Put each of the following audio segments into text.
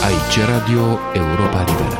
Aici Radio Europa Liberă.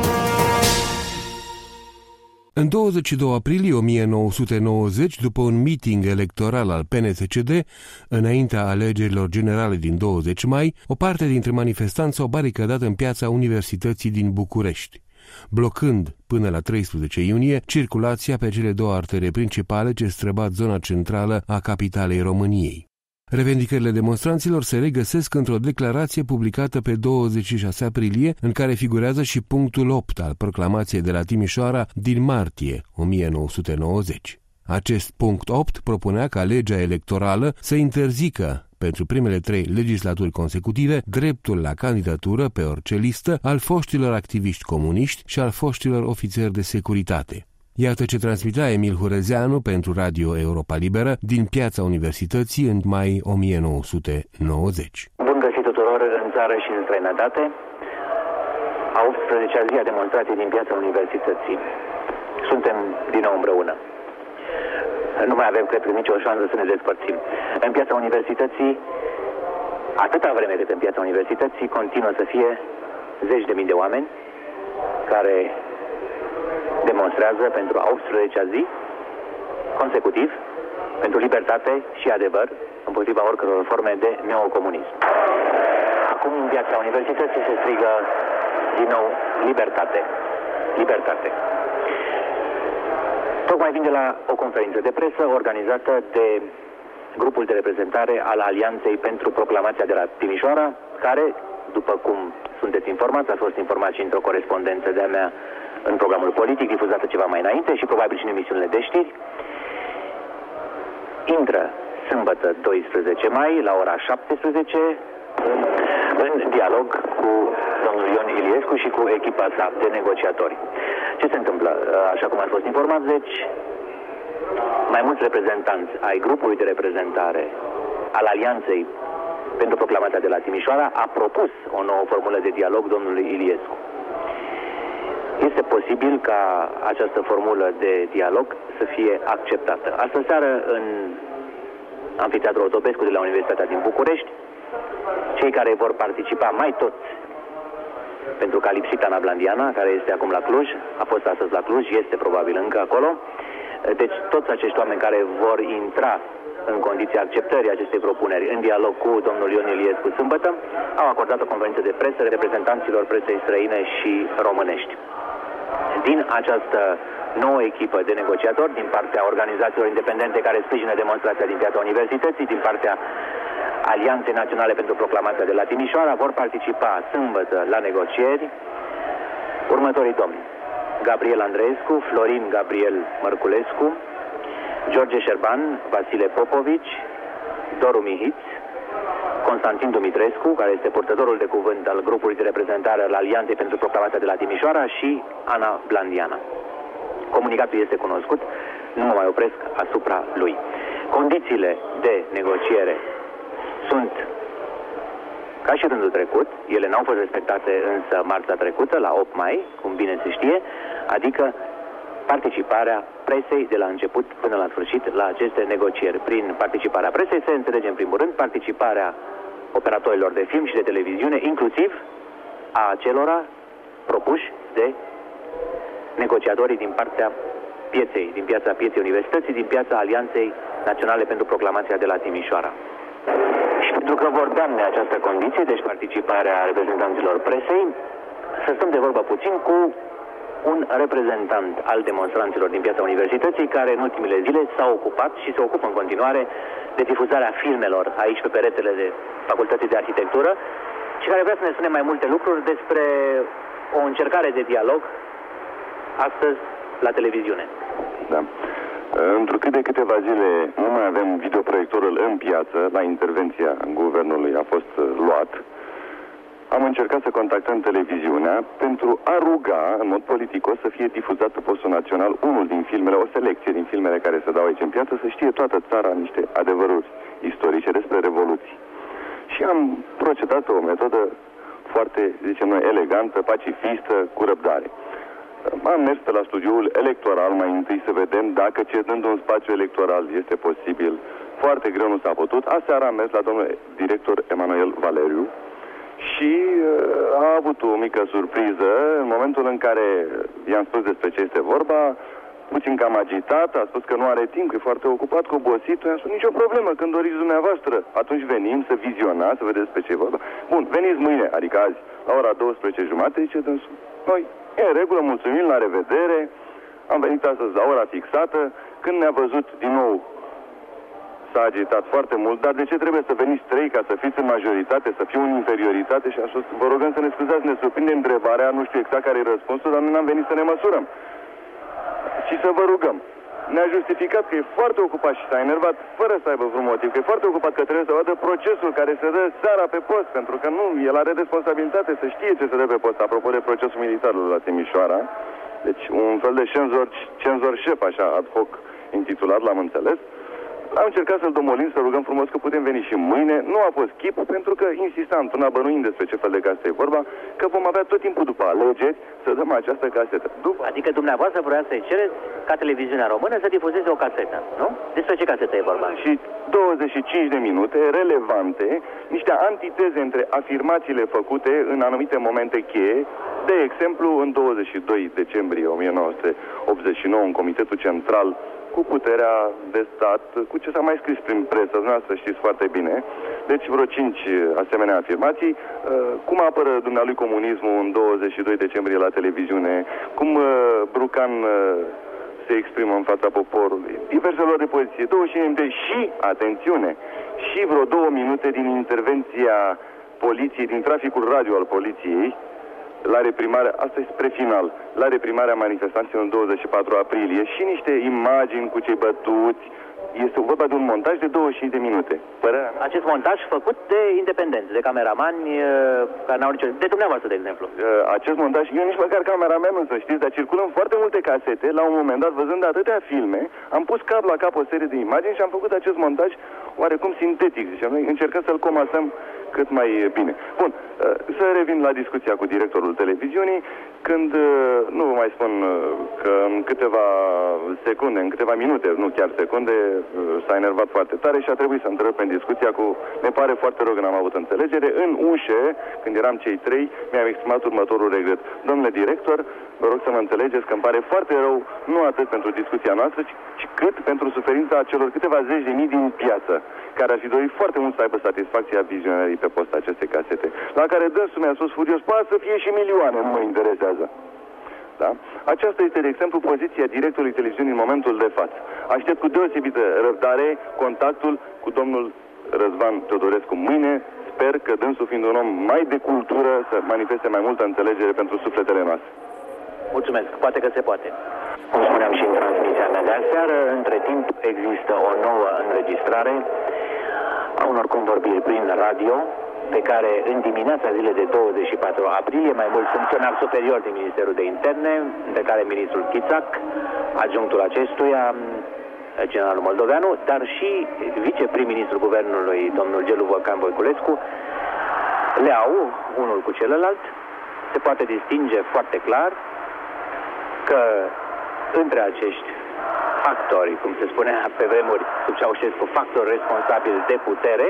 În 22 aprilie 1990, după un meeting electoral al PNSCD, înaintea alegerilor generale din 20 mai, o parte dintre manifestanți s-au baricadat în piața Universității din București, blocând până la 13 iunie circulația pe cele două artere principale ce străbat zona centrală a capitalei României. Revendicările demonstranților se regăsesc într-o declarație publicată pe 26 aprilie, în care figurează și punctul 8 al proclamației de la Timișoara din martie 1990. Acest punct 8 propunea ca legea electorală să interzică pentru primele 3 legislaturi consecutive dreptul la candidatură pe orice listă al foștilor activiști comuniști și al foștilor ofițeri de securitate. Iată ce transmitea Emil Hurezeanu pentru Radio Europa Liberă din piața Universității în mai 1990. Bun găsit tuturor în țară și în străinătate. A 18-a zi a demonstrației din piața Universității. Suntem din nou împreună. Nu mai avem, cred că, nicio șansă să ne despărțim. În piața Universității, atâta vreme cât în piața Universității continuă să fie zeci de mii de oameni care demonstrează pentru a 18-a zi consecutiv pentru libertate și adevăr împotriva oricăror forme de neocomunism. Acum în piața Universității se strigă din nou libertate. Libertate. Tocmai vin de la o conferință de presă organizată de grupul de reprezentare al Alianței pentru Proclamația de la Timișoara, care, după cum sunteți informați, a fost informat și într-o corespondență de-a mea în programul politic, difuzată ceva mai înainte și probabil și în emisiunile de știri, intră sâmbătă 12 mai la ora 17 în dialog cu domnul Ion Iliescu și cu echipa sa de negociatori. Ce se întâmplă? Așa cum ați fost informați, deci mai mulți reprezentanți ai grupului de reprezentare al Alianței pentru Proclamația de la Timișoara a propus o nouă formulă de dialog domnului Iliescu. Este posibil ca această formulă de dialog să fie acceptată. Astă seară, în Amfiteatrul Otopescu de la Universitatea din București, cei care vor participa mai toți, pentru că a lipsit Ana Blandiana, care este acum la Cluj, a fost astăzi la Cluj, este probabil încă acolo, deci toți acești oameni care vor intra în condiția acceptării acestei propuneri în dialog cu domnul Ion Iliescu sâmbătă, au acordat o conferință de presă reprezentanților presei străine și românești. Din această nouă echipă de negociatori, din partea organizațiilor independente care sprijină demonstrația din piața Universității, din partea Alianței Naționale pentru Proclamația de la Timișoara, vor participa sâmbătă la negocieri următorii domni: Gabriel Andreescu, Florin Gabriel Mărculescu, George Șerban, Vasile Popovici, Doru Mihiț, Constantin Dumitrescu, care este purtătorul de cuvânt al grupului de reprezentare al Alianței pentru Proclamația de la Timișoara, și Ana Blandiana. Comunicatul este cunoscut, nu mă mai opresc asupra lui. Condițiile de negociere sunt ca și rândul trecut, ele n-au fost respectate însă marțea trecută, la 8 mai, cum bine se știe, adică participarea presei de la început până la sfârșit la aceste negocieri. Prin participarea presei se înțelege în primul rând participarea operatorilor de film și de televiziune, inclusiv a acelora propuși de negociatorii din partea pieței, din piața pieței Universității, din piața Alianței Naționale pentru Proclamația de la Timișoara. Și pentru că vorbeam de această condiție, deci participarea reprezentanților presei, să stăm de vorbă puțin cu un reprezentant al demonstranților din piața Universității, care în ultimele zile s-a ocupat și se ocupă în continuare de difuzarea filmelor aici pe peretele de Facultății de Arhitectură și care vrea să ne spune mai multe lucruri despre o încercare de dialog astăzi la televiziune. Da. Întrucât de câteva zile nu mai avem videoproiectorul în piață, la intervenția guvernului a fost luat, am încercat să contactăm televiziunea pentru a ruga, în mod politicos, să fie difuzat pe postul național unul din filmele, o selecție din filmele care se dau aici în piață, să știe toată țara niște adevăruri istorice despre Revoluții. Și am procedat o metodă foarte, zicem noi, elegantă, pacifistă, cu răbdare. Am mers pe la studioul electoral mai întâi să vedem dacă, cedând un spațiu electoral, este posibil. Foarte greu nu s-a putut. Aseară am mers la domnul director Emanuel Valeriu și a avut avut o mică surpriză în momentul în care i-am spus despre ce este vorba, puțin cam agitat, a spus că nu are timp, că e foarte ocupat, că obosit. I-am spus, nicio problemă, când doriți dumneavoastră, atunci venim să vizionați, să vedeți pe ce e vorba. Bun, veniți mâine, adică azi, la ora 12:30, zice dânsul. Noi, e în regulă, mulțumim, la revedere, am venit astăzi la ora fixată, când ne-a văzut din nou s-a agitat foarte mult, dar de ce trebuie să veniți 3 ca să fiți în majoritate, să fiu în inferioritate? Și am spus, vă rugăm să ne scuzați, ne surprinde întrebarea, nu știu exact care e răspunsul, dar noi n-am venit să ne măsurăm. Și să vă rugăm. Ne-a justificat că e foarte ocupat și s-a enervat fără să aibă vreun motiv, că e foarte ocupat, că trebuie să vadă procesul care se dă seara pe post, pentru că nu, el are responsabilitate să știe ce se dă pe post, apropo de procesul militar la Timișoara. Deci un fel de cenzor șef, așa, ad hoc intitulat, l-am înțeles. Am încercat să-l domolim, să rugăm frumos că putem veni și mâine. Nu a fost chip, pentru că insistam, într-una bănuind despre ce fel de casetă e vorba, că vom avea tot timpul după alegeri să dăm această casetă. Adică dumneavoastră vrea să-i cereți ca televiziunea română să difuzeze o casetă, nu? Despre ce casetă e vorba? Și 25 de minute relevante, niște antiteze între afirmațiile făcute în anumite momente cheie. De exemplu, în 22 decembrie 1989, în Comitetul Central, cu puterea de stat, cu ce s-a mai scris prin presă, dumneavoastră știți foarte bine. Deci vreo 5 asemenea afirmații. Cum apără dumnealui comunismul în 22 decembrie la televiziune, cum Brucan se exprimă în fața poporului, diverselor de poziție, 25 minute și, atențiune, și vreo 2 minute din intervenția poliției, din traficul radio al poliției, la reprimarea, asta e spre final, la reprimarea manifestanților în 24 aprilie și niște imagini cu cei bătuți. Este vorba de un montaj de 25 de minute. Părerea mea? Acest montaj făcut de independenți, de cameramani, care n-au nicio... de dumneavoastră, de exemplu. Acest montaj, eu nici măcar cameramanul, să știți, dar circulăm foarte multe casete. La un moment dat, văzând atâtea filme, am pus cap la cap o serie de imagini și am făcut acest montaj oarecum sintetic, zicem. Noi încercăm să-l comasăm cât mai bine. Bun, să revin la discuția cu directorul televiziunii, când, nu vă mai spun că în câteva secunde, în câteva minute, nu chiar secunde, s-a enervat foarte tare și a trebuit să întrerupem discuția cu, ne pare foarte rău că n-am avut înțelegere. În ușe, când eram cei 3, mi-am exprimat următorul regret. Domnule director, vă rog să mă înțelegeți că îmi pare foarte rău, nu atât pentru discuția noastră, ci cât pentru suferința celor câteva zeci de mii din piață, care ar fi dorit foarte mult să aibă satisfacția vizionării pe post acestei casete, la care dânsul mi-a spus furios, poate să fie și milioane, nu mă interesează. Da? Aceasta este, de exemplu, poziția directorului televiziunii în momentul de față. Aștept cu deosebită răbdare contactul cu domnul Răzvan Teodorescu mâine. Sper că dânsul, fiind un om mai de cultură, să manifeste mai multă înțelegere pentru sufletele noastre. Mulțumesc, poate că se poate. Cum spuneam și în transmisia mea de aseară, între timp există o nouă înregistrare a unor convorbiri prin radio, pe care în dimineața zilei de 24 aprilie mai mulți funcționari superiori din Ministerul de Interne, între care ministrul Chițac, adjunctul acestuia, generalul Moldoveanu, dar și viceprim-ministrul guvernului, domnul Gelu Vulcan Voiculescu, le au unul cu celălalt. Se poate distinge foarte clar că între acești factori, cum se spunea pe vremuri sub Ceaușescu, factori responsabili de putere,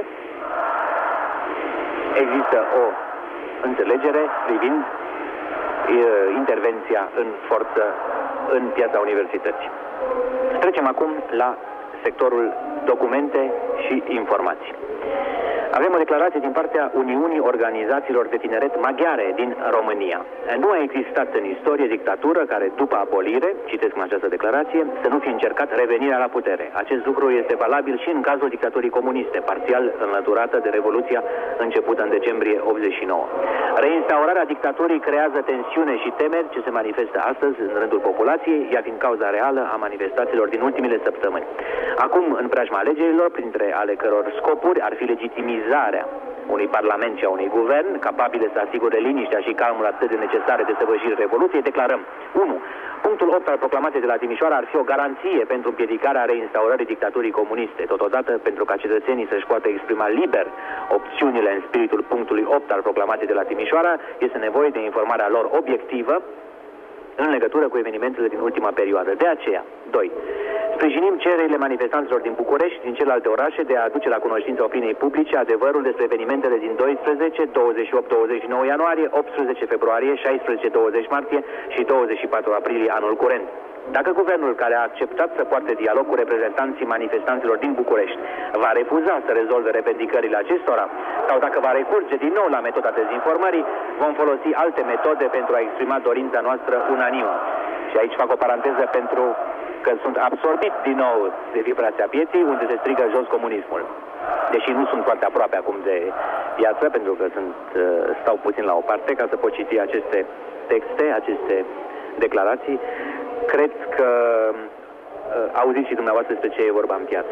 există o înțelegere privind intervenția în forță în piața universității. Trecem acum la sectorul documente și informații. Avem o declarație din partea Uniunii Organizațiilor de Tineret Maghiare din România. Nu a existat în istorie dictatură care, după abolire, citesc în această declarație, să nu fi încercat revenirea la putere. Acest lucru este valabil și în cazul dictaturii comuniste, parțial înlăturată de Revoluția începută în decembrie 89. Reinstaurarea dictaturii creează tensiune și temeri ce se manifestă astăzi în rândul populației, ea fiind cauza reală a manifestațiilor din ultimele săptămâni. Acum, în preajma alegerilor, printre ale căror scopuri ar fi legitimizarea unui parlament și a unui guvern capabile să asigure liniștea și calmul atât de necesare de săvârșirea Revoluției, declarăm 1. Punctul 8 al proclamației de la Timișoara ar fi o garanție pentru împiedicarea reinstaurării dictaturii comuniste. Totodată, pentru ca cetățenii să-și poată exprima liber opțiunile în spiritul punctului 8 al proclamației de la Timișoara, este nevoie de informarea lor obiectivă în legătură cu evenimentele din ultima perioadă. De aceea, 2. Sprijinim cererile manifestanților din București și din celelalte orașe de a aduce la cunoștința opiniei publice adevărul despre evenimentele din 12, 28-29 ianuarie, 18 februarie, 16-20 martie și 24 aprilie anul curent. Dacă guvernul care a acceptat să poarte dialog cu reprezentanții manifestanților din București va refuza să rezolve revendicările acestora sau dacă va recurge din nou la metoda dezinformării, vom folosi alte metode pentru a exprima dorința noastră unanimă. Și aici fac o paranteză pentru că sunt absorbit din nou de vibrația pieții unde se strigă jos comunismul. Deși nu sunt foarte aproape acum de viață, pentru că stau puțin la o parte ca să pot citi aceste texte, aceste declarații. Cred că auziți și dumneavoastră despre ce e vorba în piață.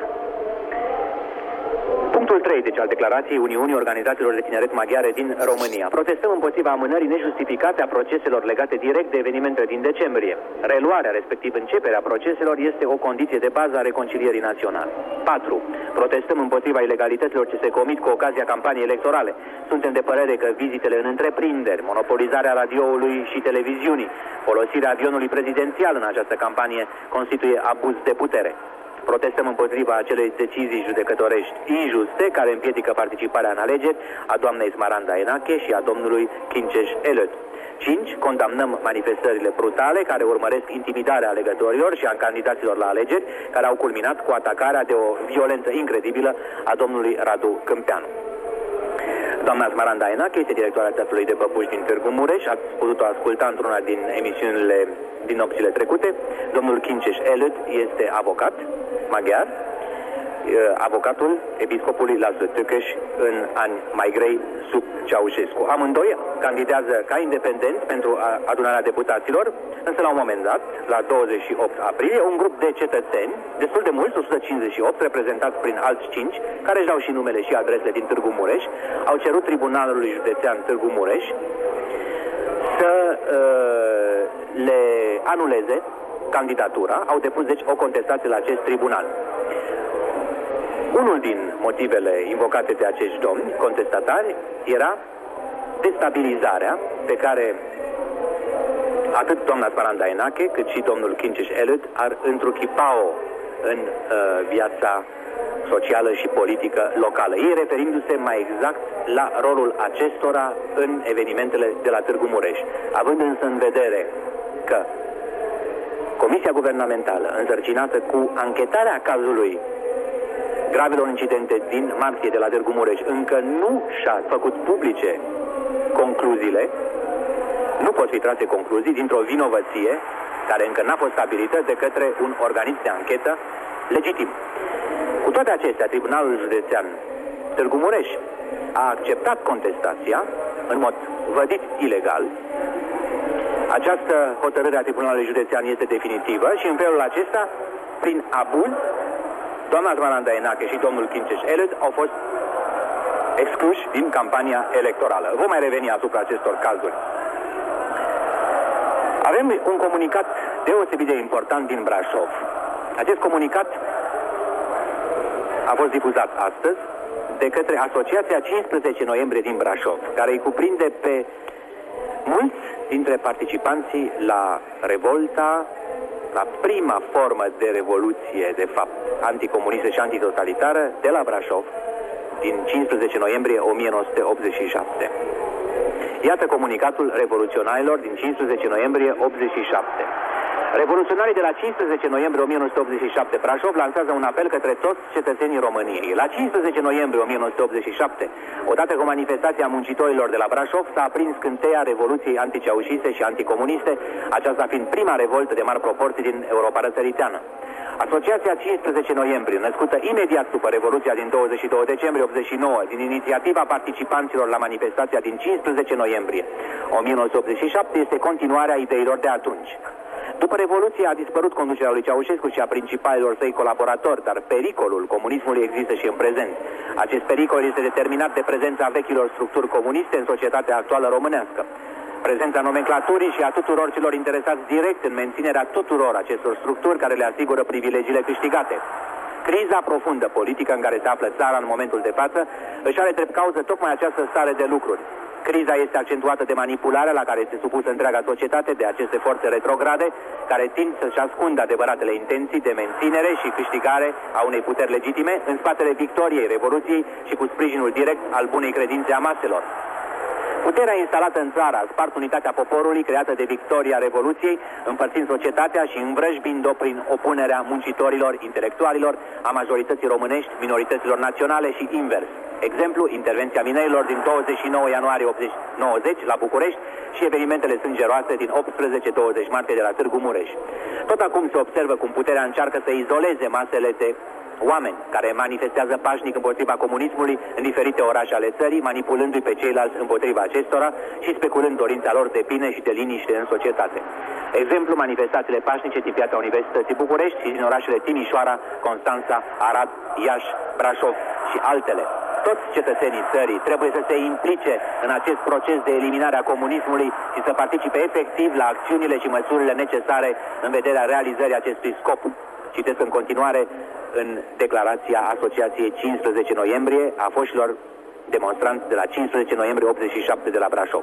Punctul 3, deci, al declarației Uniunii Organizațiilor de Tineret Maghiare din România. Protestăm împotriva amânării nejustificate a proceselor legate direct de evenimentele din decembrie. Reluarea, respectiv începerea proceselor, este o condiție de bază a reconcilierii naționale. 4. Protestăm împotriva ilegalităților ce se comit cu ocazia campaniei electorale. Suntem de părere că vizitele în întreprinderi, monopolizarea radioului și televiziunii, folosirea avionului prezidențial în această campanie constituie abuz de putere. Protestăm împotriva acelei decizii judecătorești injuste care împiedică participarea în alegeri a doamnei Smaranda Enache și a domnului Kincheș Elöd. 5. Condamnăm manifestările brutale care urmăresc intimidarea alegătorilor și a candidaților la alegeri, care au culminat cu atacarea de o violență incredibilă a domnului Radu Câmpeanu. Doamna Smaranda Enache este directoarea Teatrului de Păpuși din Târgu Mureș, ați putut-o asculta într-una din emisiunile din nopțile trecute. Domnul Kincheș Elöd este avocat maghiar, avocatul episcopului Laszlo Tőkés în ani mai grei sub Ceaușescu. Amândoi candidează ca independenți pentru adunarea deputaților, însă la un moment dat, la 28 aprilie, un grup de cetățeni, destul de mulți, 158, reprezentați prin alți 5, care își dau și numele și adresele din Târgu Mureș, au cerut Tribunalului Județean Târgu Mureș să le anuleze candidatura, au depus deci o contestație la acest tribunal. Unul din motivele invocate de acești domni contestatari era destabilizarea pe care atât doamna Smaranda Enache cât și domnul Kincheș Elöd ar întruchipa-o în viața socială și politică locală. Ei referindu-se mai exact la rolul acestora în evenimentele de la Târgu Mureș. Având însă în vedere că Comisia Guvernamentală însărcinată cu anchetarea cazului gravelor incidente din martie de la Târgu Mureș încă nu și-a făcut publice concluziile, nu pot fi trase concluzii dintr-o vinovăție care încă n-a fost stabilită de către un organism de anchetă legitim. Cu toate acestea, Tribunalul Județean Târgu Mureș a acceptat contestația în mod vădit ilegal. Această hotărâre a Tribunalului Județean este definitivă și în felul acesta, prin abuz, doamna Smaranda Enache și domnul Kincheș Elöd au fost excluși din campania electorală. Vom mai reveni asupra acestor cazuri. Avem un comunicat deosebit de important din Brașov. Acest comunicat a fost difuzat astăzi de către Asociația 15 noiembrie din Brașov, care îi cuprinde pe mulți dintre participanții la revolta, la prima formă de revoluție, de fapt, anticomunistă și antitotalitară de la Brașov, din 15 noiembrie 1987. Iată comunicatul revoluționarilor din 15 noiembrie 87. Revoluționarii de la 15 noiembrie 1987 Brașov lansează un apel către toți cetățenii României. La 15 noiembrie 1987, odată cu manifestația muncitorilor de la Brașov, s-a aprins scânteia Revoluției anticeaușiste și anticomuniste, aceasta fiind prima revoltă de mari proporții din Europa răsăriteană. Asociația 15 noiembrie, născută imediat după Revoluția din 22 decembrie 89, din inițiativa participanților la manifestația din 15 noiembrie 1987, este continuarea ideilor de atunci. După Revoluție a dispărut conducerea lui Ceaușescu și a principalilor săi colaboratori, dar pericolul comunismului există și în prezent. Acest pericol este determinat de prezența vechilor structuri comuniste în societatea actuală românească. Prezența nomenclaturii și a tuturor celor interesați direct în menținerea tuturor acestor structuri care le asigură privilegiile câștigate. Criza profundă politică în care se află țara în momentul de față își are drept cauză tocmai această stare de lucruri. Criza este accentuată de manipularea la care este supusă întreaga societate de aceste forțe retrograde, care tind să-și ascundă adevăratele intenții de menținere și câștigare a unei puteri legitime în spatele victoriei Revoluției și cu sprijinul direct al bunei credințe a maselor. Puterea instalată în țară a spart unitatea poporului creată de victoria Revoluției, împărțind societatea și învrăjbind-o prin opunerea muncitorilor, intelectualilor, a majorității românești, minorităților naționale și invers. Exemplu, intervenția minerilor din 29 ianuarie 90 la București și evenimentele sângeroase din 18-20 martie de la Târgu Mureș. Tot acum se observă cum puterea încearcă să izoleze masele de oameni care manifestează pașnic împotriva comunismului în diferite orașe ale țării, manipulându-i pe ceilalți împotriva acestora și speculând dorința lor de bine și de liniște în societate. Exemplu, manifestațiile pașnice din piața Universității București și din orașele Timișoara, Constanța, Arad, Iași, Brașov și altele. Toți cetățenii țării trebuie să se implice în acest proces de eliminare a comunismului și să participe efectiv la acțiunile și măsurile necesare în vederea realizării acestui scop. Citesc în continuare în declarația Asociației 15 noiembrie a foștilor demonstranți de la 15 noiembrie 87 de la Brașov.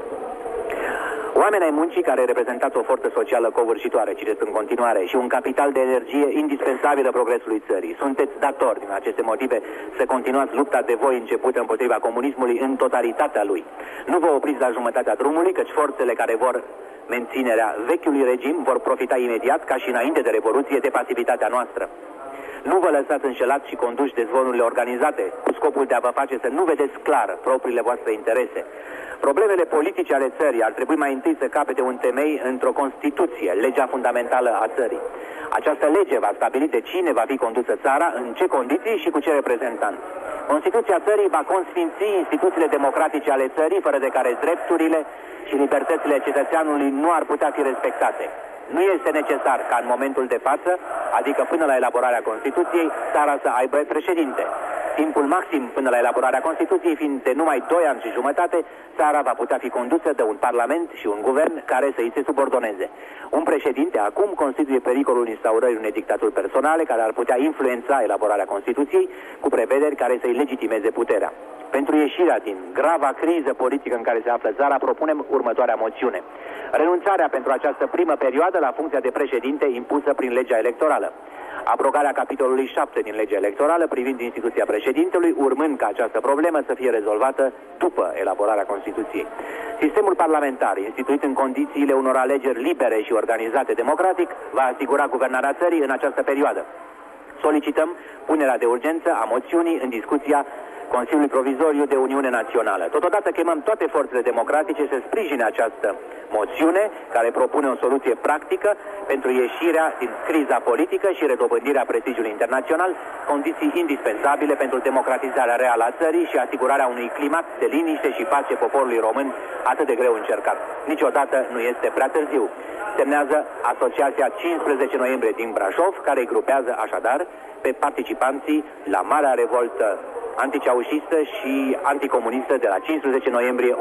Oamenii ai muncii care reprezentați o forță socială covârșitoare, citesc în continuare, și un capital de energie indispensabilă progresului țării. Sunteți datori din aceste motive să continuați lupta de voi începută împotriva comunismului în totalitatea lui. Nu vă opriți la jumătatea drumului, căci forțele care vor menținerea vechiului regim vor profita imediat, ca și înainte de Revoluție, de pasivitatea noastră. Nu vă lăsați înșelați și conduși de zvonurile organizate, cu scopul de a vă face să nu vedeți clar propriile voastre interese. Problemele politice ale țării ar trebui mai întâi să capete un temei într-o Constituție, legea fundamentală a țării. Această lege va stabili de cine va fi condusă țara, în ce condiții și cu ce reprezentanți. Constituția țării va consfinți instituțiile democratice ale țării, fără de care drepturile și libertățile cetățeanului nu ar putea fi respectate. Nu este necesar ca în momentul de față, adică până la elaborarea Constituției, țara să aibă președinte. Timpul maxim până la elaborarea Constituției fiind de numai 2 ani și jumătate, țara va putea fi condusă de un parlament și un guvern care să îi se subordoneze. Un președinte acum constituie pericolul instaurării unei dictaturi personale care ar putea influența elaborarea Constituției cu prevederi care să-i legitimeze puterea. Pentru ieșirea din grava criză politică în care se află țara, propunem următoarea moțiune. Renunțarea pentru această primă perioadă la funcția de președinte impusă prin legea electorală. Abrogarea capitolului 7 din legea electorală privind instituția președintelui, urmând ca această problemă să fie rezolvată după elaborarea Constituției. Sistemul parlamentar, instituit în condițiile unor alegeri libere și organizate democratic, va asigura guvernarea țării în această perioadă. Solicităm punerea de urgență a moțiunii în discuția Consiliului Provizoriu de Uniune Națională. Totodată chemăm toate forțele democratice să sprijine această moțiune care propune o soluție practică pentru ieșirea din criza politică și redobândirea prestigiului internațional, condiții indispensabile pentru democratizarea reală a țării și asigurarea unui climat de liniște și pace poporului român atât de greu încercat. Niciodată nu este prea târziu. Semnează Asociația 15 noiembrie din Brașov, care îi grupează așadar pe participanții la Marea Revoltă anticeaușistă și anticomunistă de la 15 noiembrie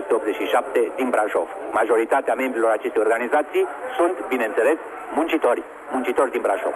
1987 din Brașov. Majoritatea membrilor acestei organizații sunt, bineînțeles, muncitori din Brașov.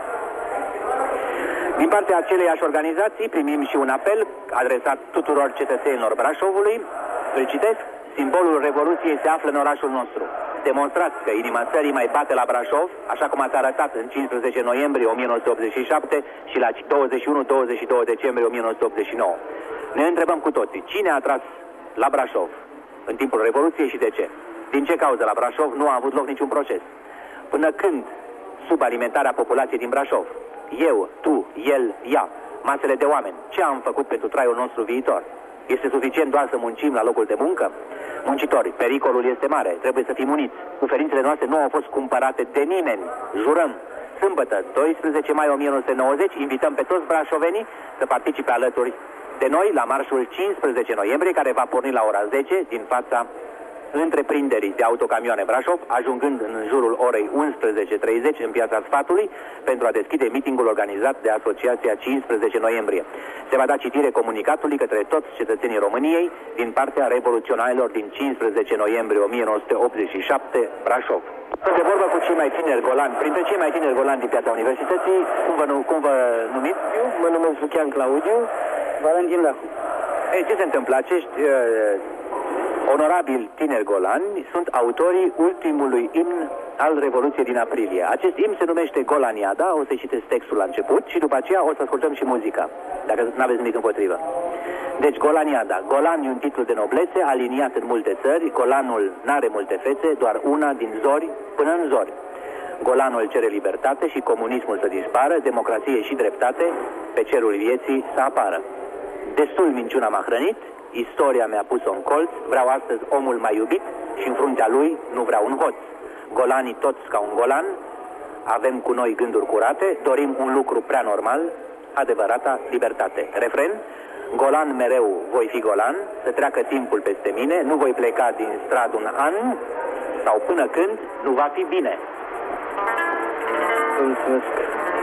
Din partea aceleiași organizații primim și un apel adresat tuturor cetățenilor Brașovului. Îl citesc: simbolul Revoluției se află în orașul nostru. Demonstrați că inima țării mai bate la Brașov, așa cum ați arătat în 15 noiembrie 1987 și la 21-22 decembrie 1989. Ne întrebăm cu toții, cine a tras la Brașov în timpul Revoluției și de ce? Din ce cauză la Brașov nu a avut loc niciun proces? Până când, sub alimentarea populației din Brașov, eu, tu, el, ea, masele de oameni, ce am făcut pentru traiul nostru viitor? Este suficient doar să muncim la locul de muncă? Muncitori, pericolul este mare, trebuie să fim uniți. Suferințele noastre nu au fost cumpărate de nimeni, jurăm. Sâmbătă, 12 mai 1990, invităm pe toți brașovenii să participe alături de noi la marșul 15 noiembrie, care va porni la ora 10 din fața întreprinderii de autocamioane Brașov, ajungând în jurul orei 11:30 în Piața Sfatului pentru a deschide mitingul organizat de Asociația 15 noiembrie. Se va da citire comunicatului către toți cetățenii României din partea revoluționarilor din 15 noiembrie 1987 Brașov. Sunt de vorbă cu cei mai tineri golani, printre cei mai tineri golani din Piața Universității. Cum vă numiți? Eu mă numesc Lucian Claudiu, Valentin Lahu. Ei, ce se întâmplă? Acești Onorabili tineri golani sunt autorii ultimului imn al Revoluției din aprilie. Acest imn se numește Golaniada, o să citesc textul la început și după aceea o să ascultăm și muzica, dacă nu aveți nimic împotrivă. Deci Golaniada. Golan e un titlu de noblețe, aliniat în multe țări. Golanul n-are multe fețe, doar una din zori până în zori. Golanul cere libertate și comunismul să dispară, democrație și dreptate, pe cerul vieții să apară. Destul minciuna m-a hrănit, istoria mi-a pus-o în colț, vreau astăzi omul mai iubit și în fruntea lui nu vreau un hoț. Golanii toți ca un golan, avem cu noi gânduri curate, dorim un lucru prea normal, adevărata libertate. Refren: golan mereu voi fi golan, să treacă timpul peste mine, nu voi pleca din stradă un an, sau până când nu va fi bine. Mulțumesc.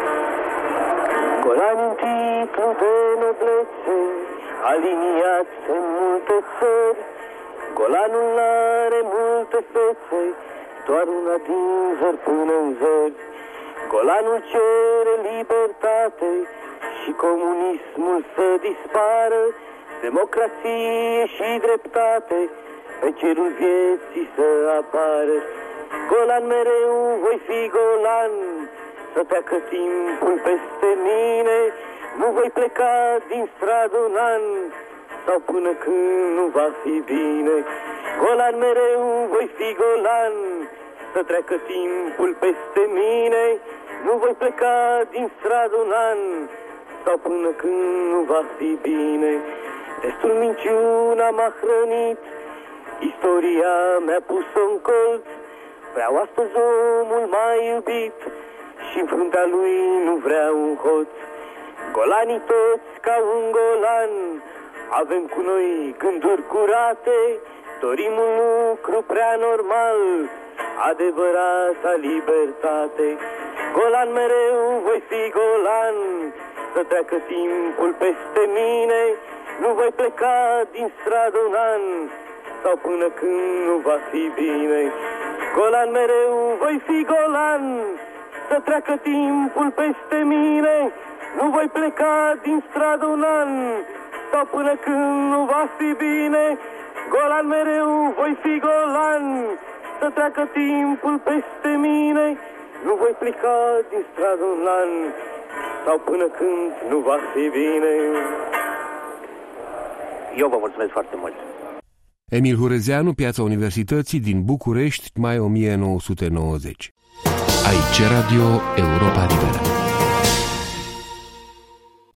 Golan în titlu de noblețe, aliniat în multe țări. Golanul n-are multe fețe, doar una din zări până în zări. Golanul cere libertate și comunismul să dispară, democrație și dreptate, pe cerul vieții să apară. Golan mereu voi fi golan, să treacă timpul peste mine, nu voi pleca din stradă un an, sau până când nu va fi bine. Golan mereu voi fi golan, să treacă timpul peste mine, nu voi pleca din stradă un an, sau până când nu va fi bine. Destul minciuna m-a hrănit, istoria mi-a pus-o în colț, vreau astăzi omul mai iubit și în fruntea lui nu vreau un hoț. Golanii toți ca un golan, avem cu noi gânduri curate, dorim un lucru prea normal, adevărata libertate. Golan mereu voi fi golan, să treacă timpul peste mine, nu voi pleca din stradă un an, sau până când nu va fi bine. Golan mereu voi fi golan, să treacă timpul peste mine, nu voi pleca din stradă un an, sau până când nu va fi bine. Golan mereu voi fi golan, să treacă timpul peste mine, nu voi pleca din stradă un an, sau până când nu va fi bine. Eu vă mulțumesc foarte mult. Emil Hurezeanu, Piața Universității din București, mai 1990. Aici Radio Europa Liberă.